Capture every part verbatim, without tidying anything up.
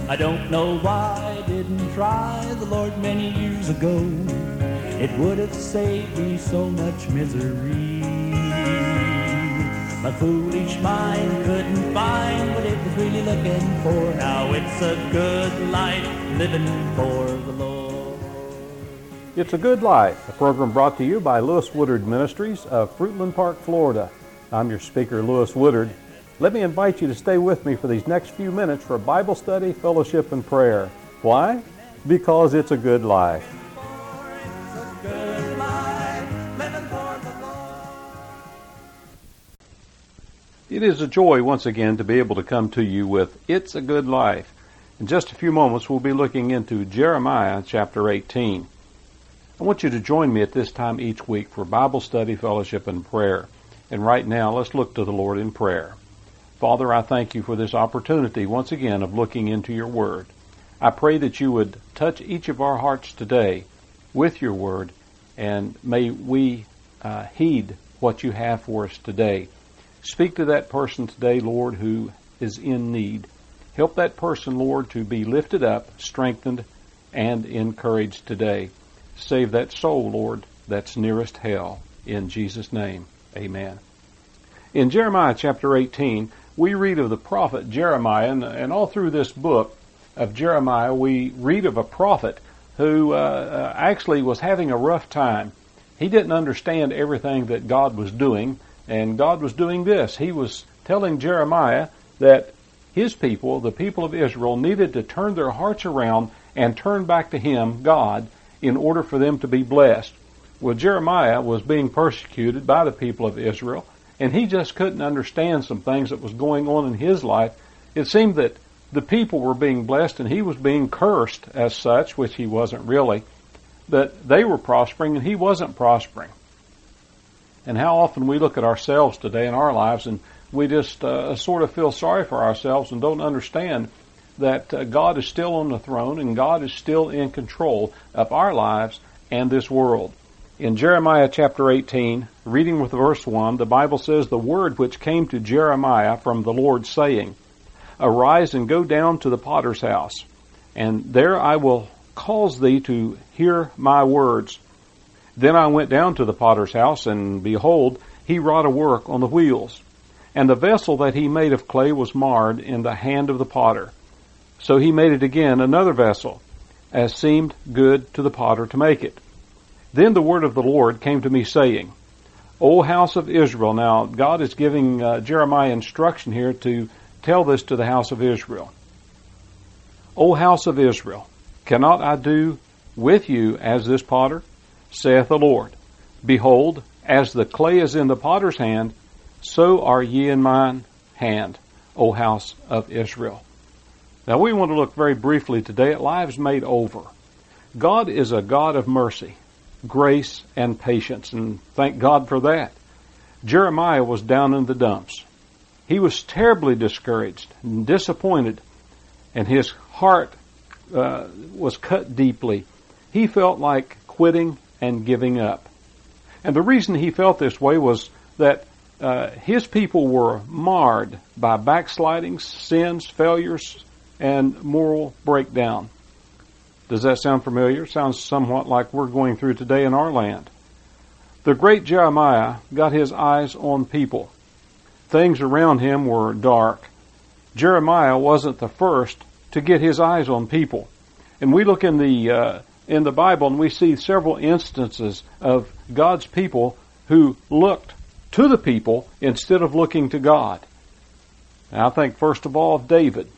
I don't know why I didn't try the Lord many years ago. It would have saved me so much misery. My foolish mind couldn't find what it was really looking for. Now it's a good life living for the Lord. It's a Good Life, a program brought to you by Lewis Woodard Ministries of Fruitland Park, Florida. I'm your speaker, Lewis Woodard. Let me invite you to stay with me for these next few minutes for Bible study, fellowship, and prayer. Why? Because it's a good life. It is a joy once again to be able to come to you with It's a Good Life. In just a few moments we'll be looking into Jeremiah chapter eighteen. I want you to join me at this time each week for Bible study, fellowship, and prayer. And right now let's look to the Lord in prayer. Father, I thank you for this opportunity once again of looking into your word. I pray that you would touch each of our hearts today with your word, and may we uh, heed what you have for us today. Speak to that person today, Lord, who is in need. Help that person, Lord, to be lifted up, strengthened, and encouraged today. Save that soul, Lord, that's nearest hell. In Jesus' name, amen. In Jeremiah chapter eighteen, we read of the prophet Jeremiah, and, and all through this book of Jeremiah, we read of a prophet who uh, uh, actually was having a rough time. He didn't understand everything that God was doing, and God was doing this. He was telling Jeremiah that his people, the people of Israel, needed to turn their hearts around and turn back to Him, God, in order for them to be blessed. Well, Jeremiah was being persecuted by the people of Israel, and he just couldn't understand some things that was going on in his life. It seemed that the people were being blessed and he was being cursed as such, which he wasn't really, but they were prospering and he wasn't prospering. And how often we look at ourselves today in our lives and we just uh, sort of feel sorry for ourselves and don't understand that uh, God is still on the throne and God is still in control of our lives and this world. In Jeremiah chapter eighteen, reading with verse one, the Bible says, "The word which came to Jeremiah from the Lord, saying, Arise and go down to the potter's house, and there I will cause thee to hear my words. Then I went down to the potter's house, and behold, he wrought a work on the wheels. And the vessel that he made of clay was marred in the hand of the potter. So he made it again another vessel, as seemed good to the potter to make it. Then the word of the Lord came to me, saying, O house of Israel." Now, God is giving uh, Jeremiah instruction here to tell this to the house of Israel. "O house of Israel, cannot I do with you as this potter? Saith the Lord. Behold, as the clay is in the potter's hand, so are ye in mine hand, O house of Israel." Now, we want to look very briefly today at lives made over. God is a God of mercy, grace, and patience, and thank God for that. Jeremiah was down in the dumps. He was terribly discouraged and disappointed, and his heart uh, was cut deeply. He felt like quitting and giving up. And the reason he felt this way was that uh, his people were marred by backslidings, sins, failures, and moral breakdown. Does that sound familiar? Sounds somewhat like we're going through today in our land. The great Jeremiah got his eyes on people. Things around him were dark. Jeremiah wasn't the first to get his eyes on people. And we look in the uh, in the Bible and we see several instances of God's people who looked to the people instead of looking to God. Now, I think first of all of David.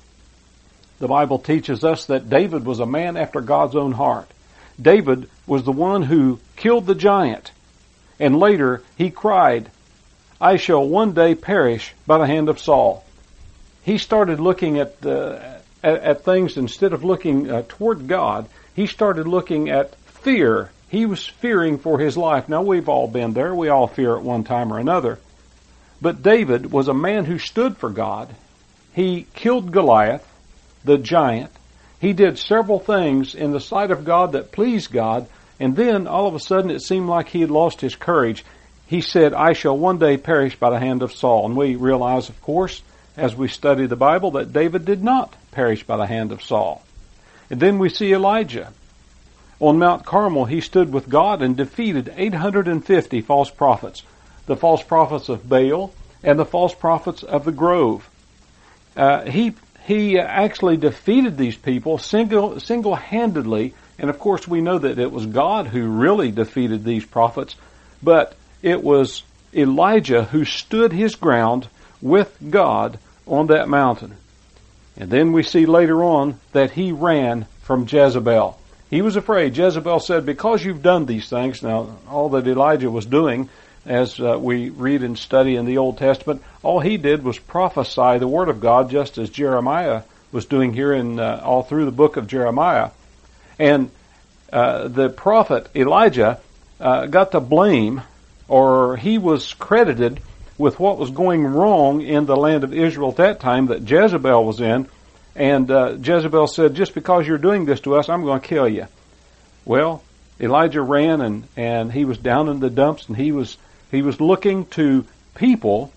The Bible teaches us that David was a man after God's own heart. David was the one who killed the giant, and later he cried, "I shall one day perish by the hand of Saul." He started looking at uh, at, at things instead of looking uh, toward God. He started looking at fear. He was fearing for his life. Now, we've all been there. We all fear at one time or another. But David was a man who stood for God. He killed Goliath, the giant. He did several things in the sight of God that pleased God, and then all of a sudden it seemed like he had lost his courage. He said, "I shall one day perish by the hand of Saul." And we realize, of course, as we study the Bible, that David did not perish by the hand of Saul. And then we see Elijah. On Mount Carmel, he stood with God and defeated eight hundred fifty false prophets, the false prophets of Baal and the false prophets of the grove. Uh, he he actually defeated these people single single-handedly, and of course we know that it was God who really defeated these prophets, but it was Elijah who stood his ground with God on that mountain. And then we see later on that he ran from Jezebel. He was afraid. Jezebel said, because you've done these things, now all that Elijah was doing, as uh, we read and study in the Old Testament, all he did was prophesy the Word of God, just as Jeremiah was doing here in uh, all through the book of Jeremiah. And uh, the prophet Elijah uh, got the blame, or he was credited with what was going wrong in the land of Israel at that time that Jezebel was in. And uh, Jezebel said, just because you're doing this to us, I'm going to kill you. Well, Elijah ran, and, and he was down in the dumps, and he was he was looking to people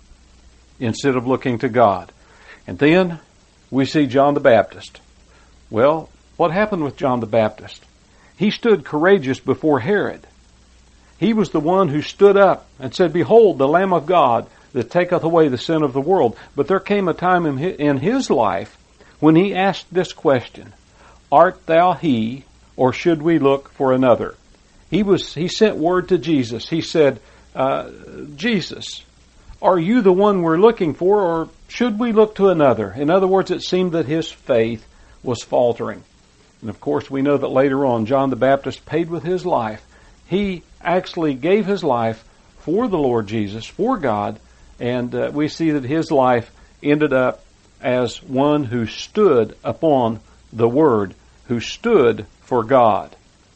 instead of looking to God. And then we see John the Baptist. Well, what happened with John the Baptist? He stood courageous before Herod. He was the one who stood up and said, behold, the Lamb of God that taketh away the sin of the world. But there came a time in his life when he asked this question, art thou he, or should we look for another? He was. He sent word to Jesus. He said, uh, Jesus, are you the one we're looking for, or should we look to another? In other words, it seemed that his faith was faltering. And of course, we know that later on, John the Baptist paid with his life. He actually gave his life for the Lord Jesus, for God, and uh, we see that his life ended up as one who stood upon the Word, who stood for God.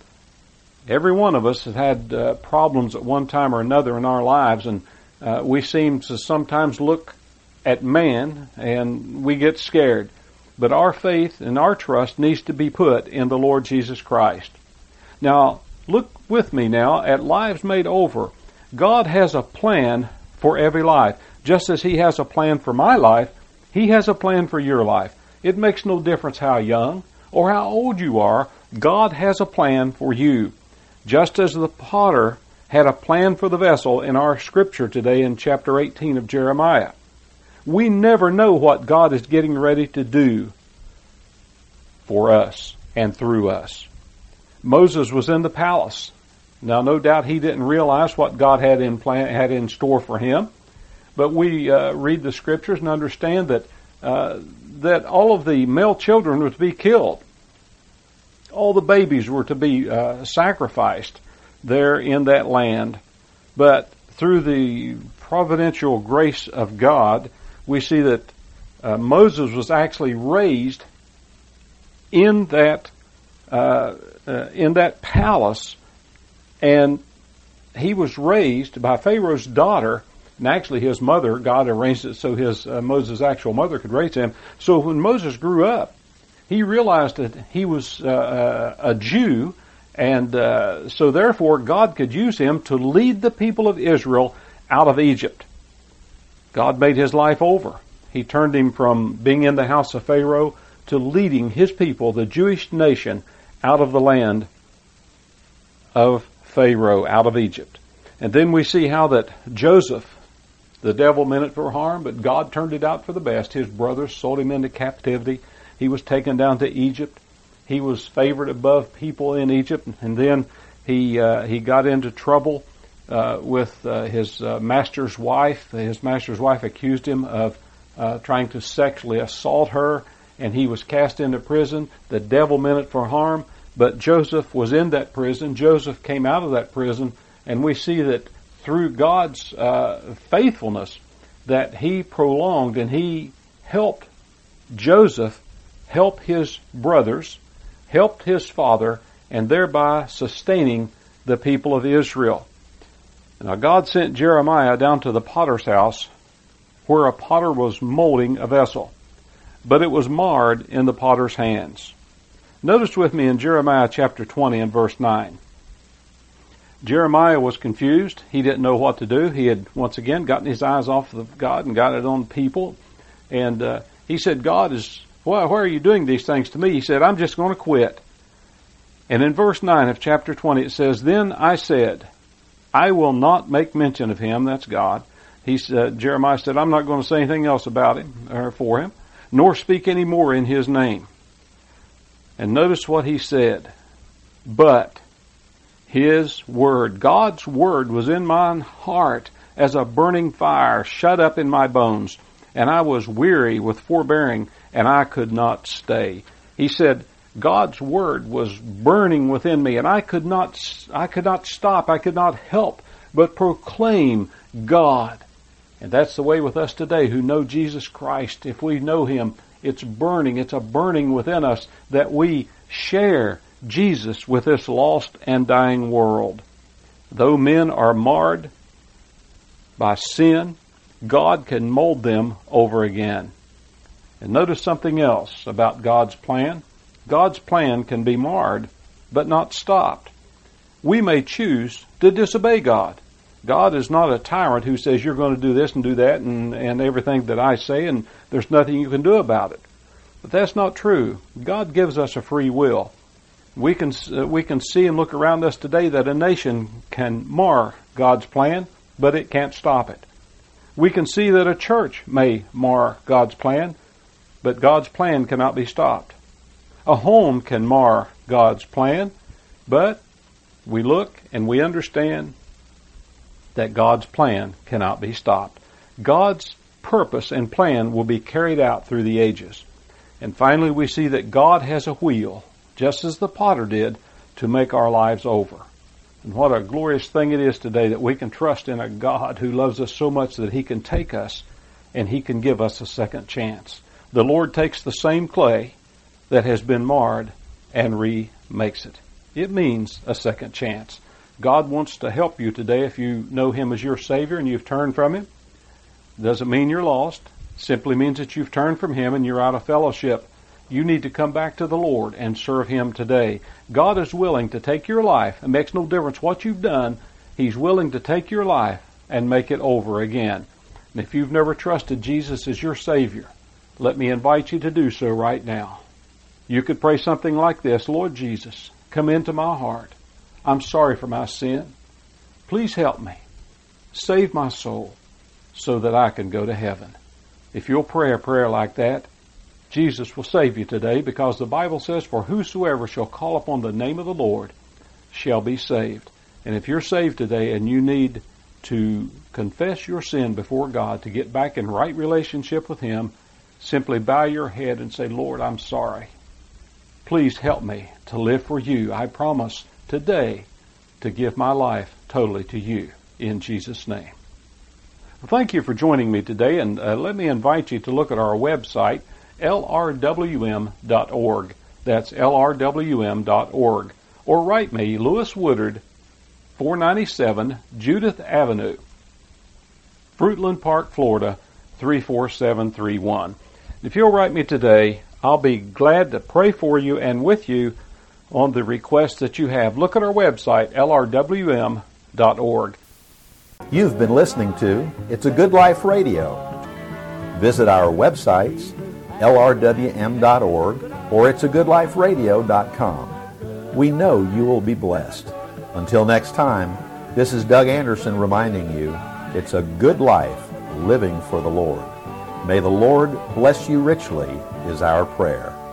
Every one of us has had uh, problems at one time or another in our lives, and uh, we seem to sometimes look at man and we get scared. But our faith and our trust needs to be put in the Lord Jesus Christ. Now, look with me now at Lives Made Over. God has a plan for every life. Just as He has a plan for my life, He has a plan for your life. It makes no difference how young or how old you are. God has a plan for you. Just as the potter had a plan for the vessel in our scripture today in chapter eighteen of Jeremiah. We never know what God is getting ready to do for us and through us. Moses was in the palace. Now, no doubt he didn't realize what God had in plan, had in store for him. But we uh, read the scriptures and understand that uh, that all of the male children were to be killed. All the babies were to be uh, sacrificed there in that land. But through the providential grace of God, we see that uh, Moses was actually raised in that uh, uh, in that palace, and he was raised by Pharaoh's daughter. And actually, his mother, God arranged it so his uh, Moses' actual mother could raise him. So when Moses grew up, he realized that he was uh, a Jew, and uh, so therefore God could use him to lead the people of Israel out of Egypt. God made his life over. He turned him from being in the house of Pharaoh to leading his people, the Jewish nation, out of the land of Pharaoh, out of Egypt. And then we see how that Joseph, the devil meant it for harm, but God turned it out for the best. His brothers sold him into captivity. He was taken down to Egypt. He was favored above people in Egypt, and then he uh, he got into trouble uh, with uh, his uh, master's wife. His master's wife accused him of uh, trying to sexually assault her, and he was cast into prison. The devil meant it for harm, but Joseph was in that prison. Joseph came out of that prison, and we see that through God's uh, faithfulness that he prolonged and he helped Joseph help his brothers, helped his father, and thereby sustaining the people of Israel. Now God sent Jeremiah down to the potter's house where a potter was molding a vessel, but it was marred in the potter's hands. Notice with me in Jeremiah chapter twenty and verse nine. Jeremiah was confused. He didn't know what to do. He had once again gotten his eyes off of God and got it on people. And uh, he said, God is Why, why are you doing these things to me? He said, I'm just going to quit. And in verse nine of chapter twenty it says, Then I said, I will not make mention of him, that's God. He said, Jeremiah said, I'm not going to say anything else about him or for him, nor speak any more in his name. And notice what he said. But his word, God's word was in my heart as a burning fire shut up in my bones, and I was weary with forbearing, and I could not stay. He said, God's word was burning within me, and I could not, I could not stop, I could not help but proclaim God. And that's the way with us today who know Jesus Christ. If we know him, it's burning, it's a burning within us that we share Jesus with this lost and dying world. Though men are marred by sin, God can mold them over again. And notice something else about God's plan. God's plan can be marred, but not stopped. We may choose to disobey God. God is not a tyrant who says you're going to do this and do that and, and everything that I say, and there's nothing you can do about it. But that's not true. God gives us a free will. We can uh, we can see and look around us today that a nation can mar God's plan, but it can't stop it. We can see that a church may mar God's plan, but God's plan cannot be stopped. A home can mar God's plan, but we look and we understand that God's plan cannot be stopped. God's purpose and plan will be carried out through the ages. And finally, we see that God has a wheel, just as the potter did, to make our lives over. And what a glorious thing it is today that we can trust in a God who loves us so much that he can take us and he can give us a second chance. The Lord takes the same clay that has been marred and remakes it. It means a second chance. God wants to help you today if you know him as your Savior and you've turned from him. Doesn't mean you're lost. Simply means that you've turned from him and you're out of fellowship. You need to come back to the Lord and serve him today. God is willing to take your life. It makes no difference what you've done. He's willing to take your life and make it over again. And if you've never trusted Jesus as your Savior, let me invite you to do so right now. You could pray something like this: Lord Jesus, come into my heart. I'm sorry for my sin. Please help me. Save my soul so that I can go to heaven. If you'll pray a prayer like that, Jesus will save you today, because the Bible says, for whosoever shall call upon the name of the Lord shall be saved. And if you're saved today and you need to confess your sin before God to get back in right relationship with him, simply bow your head and say, Lord, I'm sorry. Please help me to live for you. I promise today to give my life totally to you in Jesus' name. Well, thank you for joining me today, and uh, let me invite you to look at our website, L R W M dot org. That's L R W M dot org. Or write me, Lewis Woodard, four ninety-seven Judith Avenue, Fruitland Park, Florida, three four seven three one. If you'll write me today, I'll be glad to pray for you and with you on the requests that you have. Look at our website, L R W M dot org. You've been listening to It's a Good Life Radio. Visit our websites, L R W M dot org or it's a good life radio dot com. We know you will be blessed. Until next time, this is Doug Anderson reminding you, it's a good life living for the Lord. May the Lord bless you richly is our prayer.